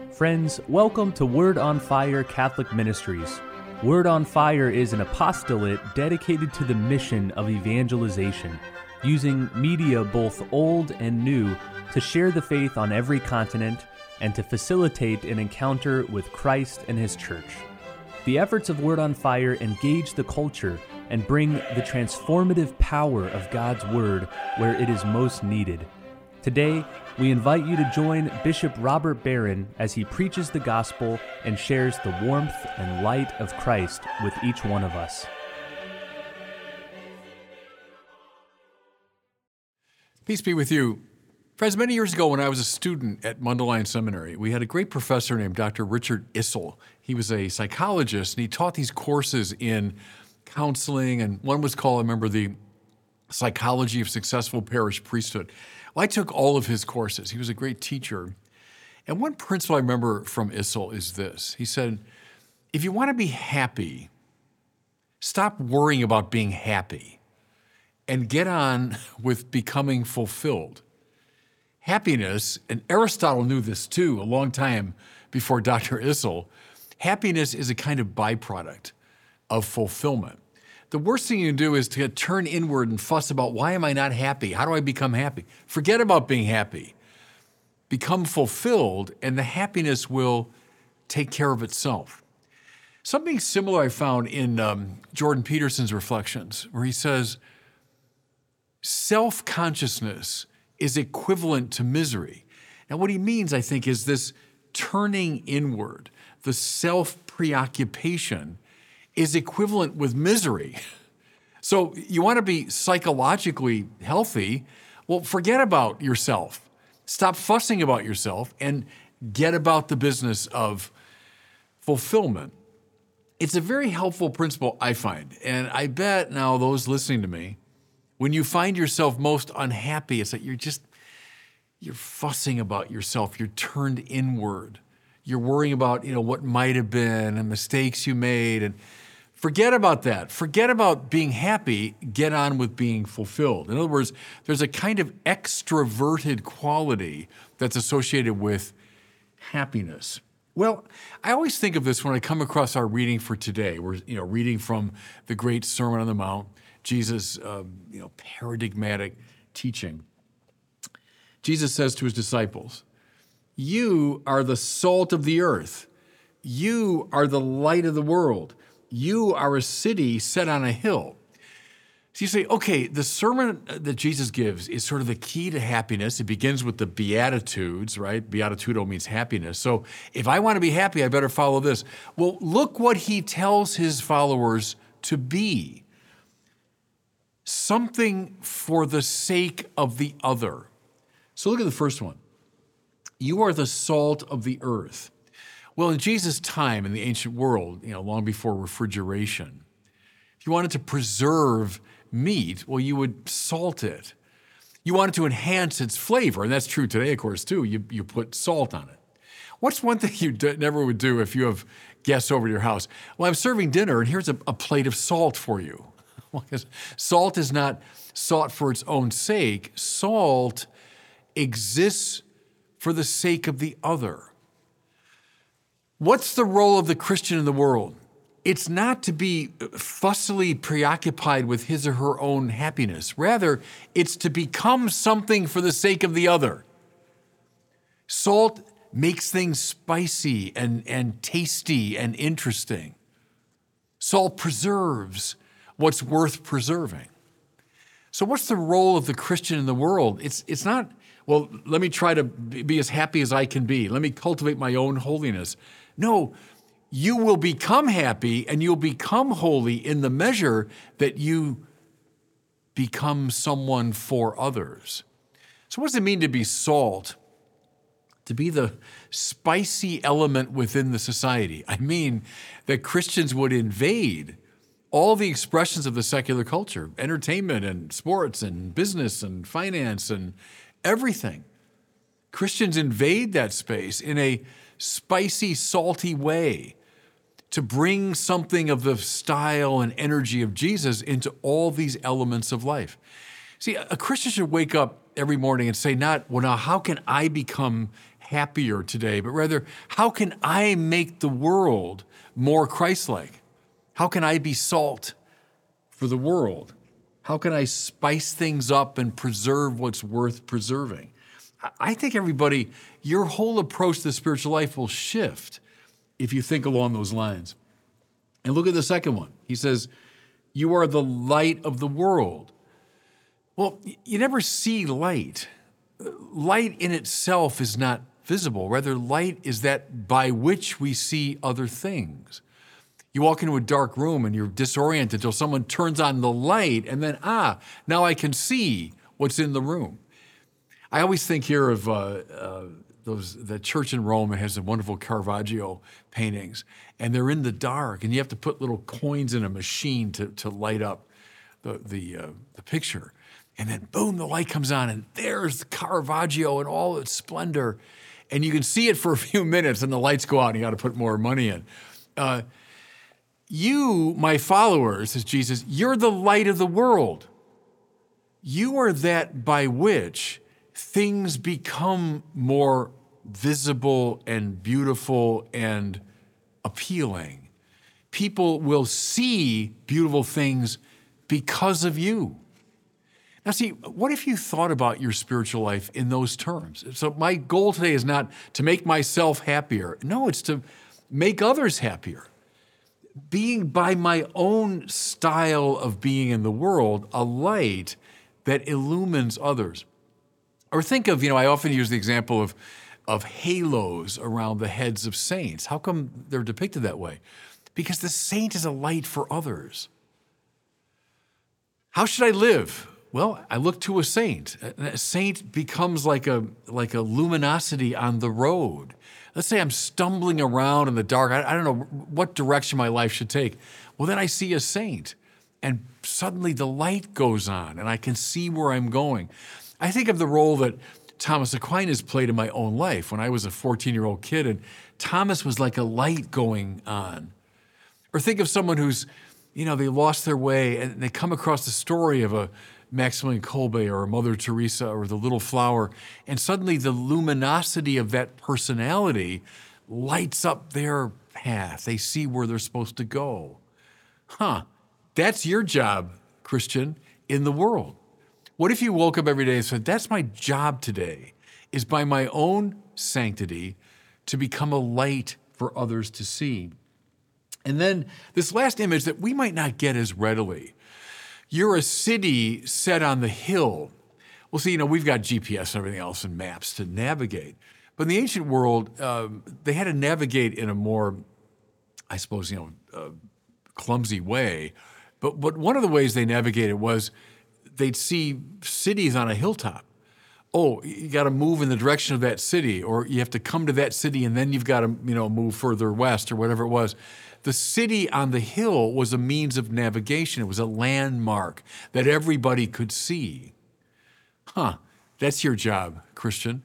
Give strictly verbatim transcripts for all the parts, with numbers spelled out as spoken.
Friends, welcome to Word on Fire Catholic Ministries. Word on Fire is an apostolate dedicated to the mission of evangelization, using media both old and new to share the faith on every continent and to facilitate an encounter with Christ and His Church. The efforts of Word on Fire engage the culture and bring the transformative power of God's Word where it is most needed. Today, we invite you to join Bishop Robert Barron as he preaches the gospel and shares the warmth and light of Christ with each one of us. Peace be with you. Friends, many years ago when I was a student at Mundelein Seminary, we had a great professor named Doctor Richard Issel. He was a psychologist, and he taught these courses in counseling, and one was called, I remember, the Psychology of Successful Parish Priesthood. Well, I took all of his courses. He was a great teacher. And one principle I remember from Issel is this. He said, if you want to be happy, stop worrying about being happy and get on with becoming fulfilled. Happiness, and Aristotle knew this too a long time before Doctor Issel, happiness is a kind of byproduct of fulfillment. The worst thing you can do is to turn inward and fuss about, why am I not happy? How do I become happy? Forget about being happy. Become fulfilled, and the happiness will take care of itself. Something similar I found in um, Jordan Peterson's Reflections, where he says, self-consciousness is equivalent to misery. Now, what he means, I think, is this turning inward, the self-preoccupation is equivalent with misery. So you want to be psychologically healthy, well, forget about yourself. Stop fussing about yourself and get about the business of fulfillment. It's a very helpful principle, I find. And I bet now those listening to me, when you find yourself most unhappy, it's like you're just, you're fussing about yourself. You're turned inward. You're worrying about, you know, what might have been and mistakes you made. And forget about that. Forget about being happy. Get on with being fulfilled. In other words, there's a kind of extroverted quality that's associated with happiness. Well, I always think of this when I come across our reading for today. We're, you know, reading from the great Sermon on the Mount, Jesus' um, you know, paradigmatic teaching. Jesus says to his disciples, "You are the salt of the earth. You are the light of the world. You are a city set on a hill." So you say, okay, the sermon that Jesus gives is sort of the key to happiness. It begins with the Beatitudes, right? Beatitudo means happiness. So if I want to be happy, I better follow this. Well, look what he tells his followers to be. Something for the sake of the other. So look at the first one. You are the salt of the earth. Well, in Jesus' time in the ancient world, you know, long before refrigeration, if you wanted to preserve meat, well, you would salt it. You wanted to enhance its flavor, and that's true today, of course, too. You, you put salt on it. What's one thing you d- never would do if you have guests over to your house? Well, I'm serving dinner, and here's a, a plate of salt for you. Well, because salt is not sought for its own sake. Salt exists for the sake of the other. What's the role of the Christian in the world? It's not to be fussily preoccupied with his or her own happiness. Rather, it's to become something for the sake of the other. Salt makes things spicy and, and tasty and interesting. Salt preserves what's worth preserving. So what's the role of the Christian in the world? It's, it's not, well, let me try to be as happy as I can be. Let me cultivate my own holiness. No, you will become happy and you'll become holy in the measure that you become someone for others. So what does it mean to be salt? To be the spicy element within the society. I mean that Christians would invade all the expressions of the secular culture, entertainment and sports and business and finance and everything. Christians invade that space in a spicy, salty way to bring something of the style and energy of Jesus into all these elements of life. See, a Christian should wake up every morning and say, not, well, now how can I become happier today, but rather, how can I make the world more Christ-like? How can I be salt for the world? How can I spice things up and preserve what's worth preserving? I think everybody, your whole approach to the spiritual life will shift if you think along those lines. And look at the second one. He says, you are the light of the world. Well, you never see light. Light in itself is not visible. Rather, light is that by which we see other things. You walk into a dark room and you're disoriented until someone turns on the light, and then, ah, now I can see what's in the room. I always think here of uh, uh, those the church in Rome. It has some wonderful Caravaggio paintings, and they're in the dark, and you have to put little coins in a machine to, to light up the the, uh, the picture. And then, boom, the light comes on, and there's the Caravaggio in all its splendor. And you can see it for a few minutes, and the lights go out, and you got to put more money in. Uh, you, my followers, says Jesus, you're the light of the world. You are that by which things become more visible and beautiful and appealing. People will see beautiful things because of you. Now, see, what if you thought about your spiritual life in those terms? So my goal today is not to make myself happier. No, it's to make others happier. Being by my own style of being in the world, a light that illumines others. Or think of, you know, I often use the example of, of halos around the heads of saints. How come they're depicted that way? Because the saint is a light for others. How should I live? Well, I look to a saint. A saint becomes like a like a luminosity on the road. Let's say I'm stumbling around in the dark. I, I don't know what direction my life should take. Well, then I see a saint, and suddenly the light goes on, and I can see where I'm going. I think of the role that Thomas Aquinas played in my own life when I was a fourteen-year-old kid, and Thomas was like a light going on. Or think of someone who's, you know, they lost their way, and they come across the story of a Maximilian Kolbe or Mother Teresa or the Little Flower, and suddenly the luminosity of that personality lights up their path. They see where they're supposed to go. Huh, that's your job, Christian, in the world. What if you woke up every day and said, that's my job today, is by my own sanctity to become a light for others to see? And then this last image that we might not get as readily. You're a city set on the hill. Well, see, you know, we've got G P S and everything else and maps to navigate. But in the ancient world, um, they had to navigate in a more, I suppose, you know, uh, clumsy way. But, but one of the ways they navigated was they'd see cities on a hilltop. Oh, you got to move in the direction of that city, or you have to come to that city and then you've got to, you know, move further west or whatever it was. The city on the hill was a means of navigation. It was a landmark that everybody could see. Huh, that's your job, Christian,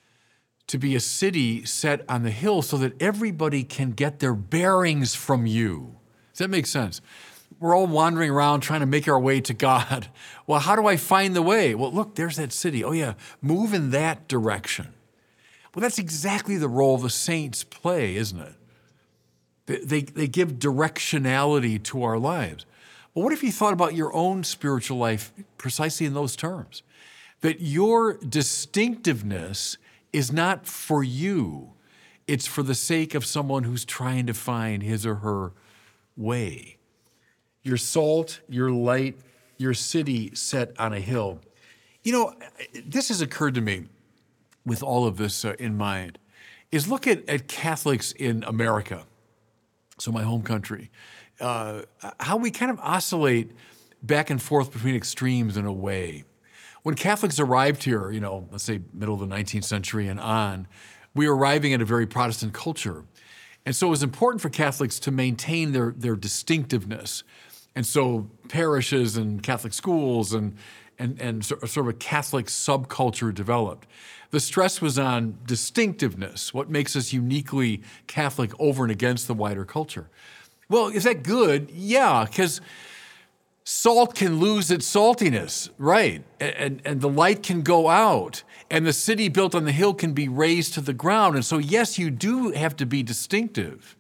to be a city set on the hill so that everybody can get their bearings from you. Does that make sense? We're all wandering around trying to make our way to God. Well, how do I find the way? Well, look, there's that city. Oh, yeah, move in that direction. Well, that's exactly the role the saints play, isn't it? They, they, they give directionality to our lives. But what if you thought about your own spiritual life precisely in those terms? That your distinctiveness is not for you. It's for the sake of someone who's trying to find his or her way. Your salt, your light, your city set on a hill. You know, this has occurred to me with all of this uh, in mind, is look at, at Catholics in America, so my home country, uh, how we kind of oscillate back and forth between extremes in a way. When Catholics arrived here, you know, let's say middle of the nineteenth century and on, we were arriving at a very Protestant culture. And so it was important for Catholics to maintain their, their distinctiveness. And so parishes and Catholic schools and, and, and sort of a Catholic subculture developed. The stress was on distinctiveness, what makes us uniquely Catholic over and against the wider culture. Well, is that good? Yeah, because Salt can lose its saltiness, right? And, and the light can go out, and the city built on the hill can be razed to the ground. And so, yes, you do have to be distinctive.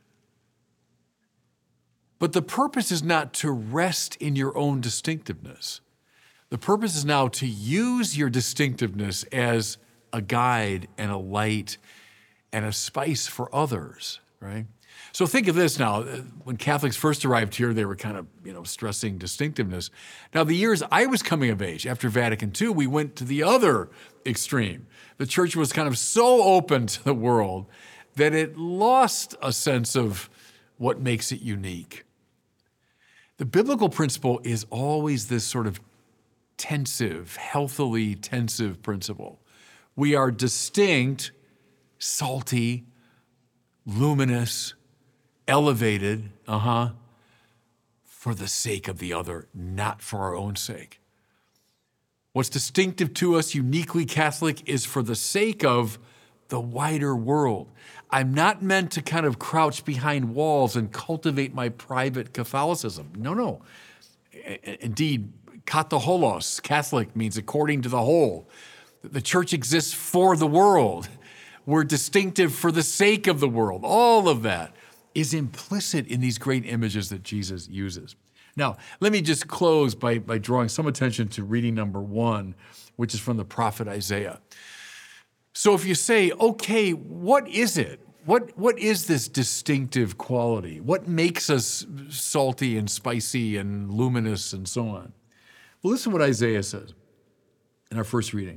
But the purpose is not to rest in your own distinctiveness. The purpose is now to use your distinctiveness as a guide and a light and a spice for others, right? So think of this now. When Catholics first arrived here, they were kind of, you know, stressing distinctiveness. Now, the years I was coming of age, after Vatican Two, we went to the other extreme. The church was kind of so open to the world that it lost a sense of what makes it unique. The biblical principle is always this sort of tensive, healthily tensive principle. We are distinct, salty, luminous, elevated, uh-huh, for the sake of the other, not for our own sake. What's distinctive to us, uniquely Catholic, is for the sake of the wider world. I'm not meant to kind of crouch behind walls and cultivate my private Catholicism. No, no. Indeed, katholos, Catholic, means according to the whole. The church exists for the world. We're distinctive for the sake of the world. All of that is implicit in these great images that Jesus uses. Now, let me just close by, by drawing some attention to reading number one, which is from the prophet Isaiah. So if you say, okay, what is it? What, what is this distinctive quality? What makes us salty and spicy and luminous and so on? Well, listen to what Isaiah says in our first reading.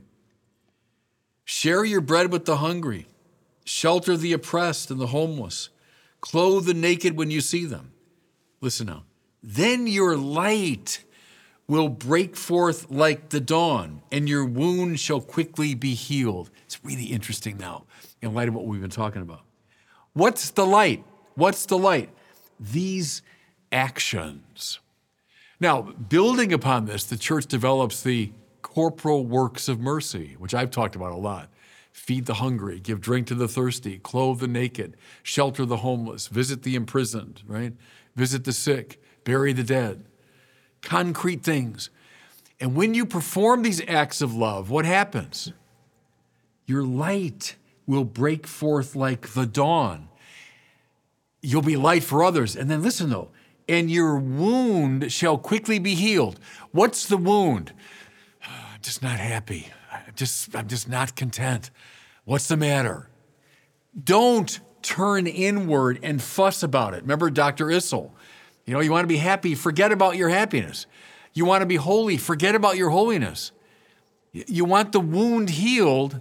Share your bread with the hungry, shelter the oppressed and the homeless, clothe the naked when you see them. Listen now. Then your light will break forth like the dawn, and your wound shall quickly be healed. It's really interesting now, in light of what we've been talking about. What's the light? What's the light? These actions. Now, building upon this, the church develops the corporal works of mercy, which I've talked about a lot. Feed the hungry, give drink to the thirsty, clothe the naked, shelter the homeless, visit the imprisoned, right? Visit the sick, bury the dead. Concrete things. And when you perform these acts of love, what happens? Your light will break forth like the dawn. You'll be light for others. And then listen though, and your wound shall quickly be healed. What's the wound? I'm just not happy. I'm just, I'm just not content. What's the matter? Don't turn inward and fuss about it. Remember Doctor Issel? You know, you want to be happy, forget about your happiness. You want to be holy, forget about your holiness. You want the wound healed,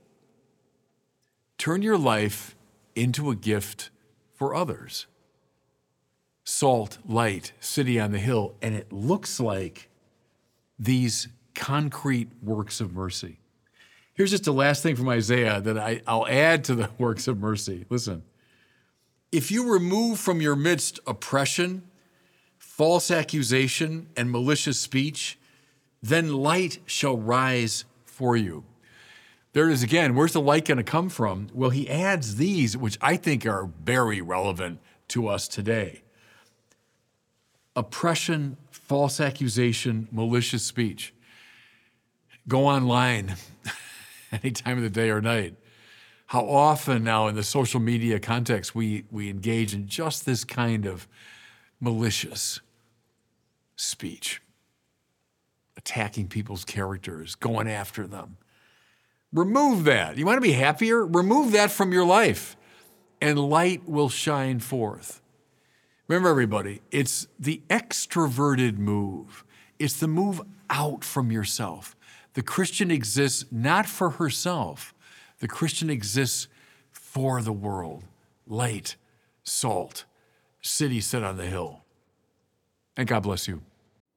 turn your life into a gift for others. Salt, light, city on the hill, and it looks like these concrete works of mercy. Here's just the last thing from Isaiah that I, I'll add to the works of mercy. Listen, if you remove from your midst oppression, false accusation, and malicious speech, then light shall rise for you. There it is again. Where's the light going to come from? Well, he adds these, which I think are very relevant to us today. Oppression, false accusation, malicious speech. Go online any time of the day or night. How often now in the social media context we, we engage in just this kind of malicious speech, attacking people's characters, going after them. Remove that. You want to be happier? Remove that from your life, and light will shine forth. Remember, everybody, it's the extroverted move. It's the move out from yourself. The Christian exists not for herself. The Christian exists for the world. Light, salt, city set on the hill. And God bless you.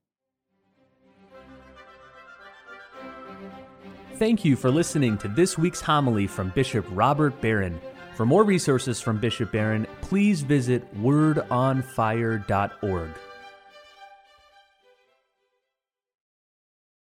Thank you for listening to this week's homily from Bishop Robert Barron. For more resources from Bishop Barron, please visit word on fire dot org.